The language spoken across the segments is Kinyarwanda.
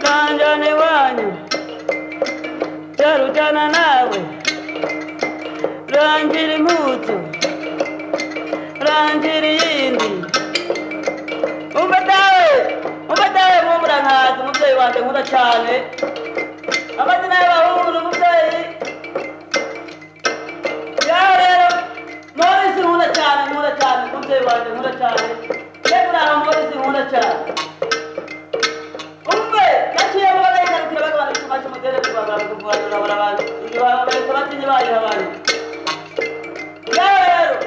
kanjane wanyu cyarujyana nawe rangira impuzu rangira iyindi umfatawe mwumura nkazi umubyeyi wanjye nkunda cyane amazina y'abahungu n'umubyeyi yawe rero Morisi nkunda cyane umubyeyi wanjye nkunda cyane yegura aho Morisi nkunda cyane umve yaciye mu bagahindukira bagabana icyuma cy'umugere kubagana kuvuganira abantu bariko batinye bayiha abantu yawe rero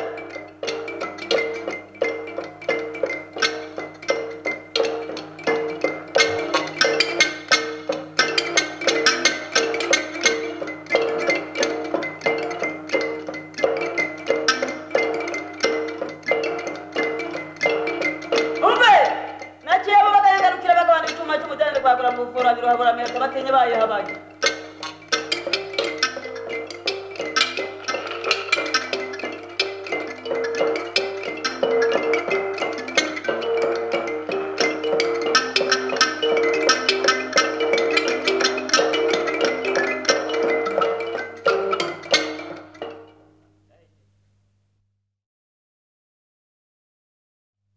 naciye mu bagahindukira bagabana icyuma cy'umugere kubagana kuvuganira abantu bariko batinye bayiha abantu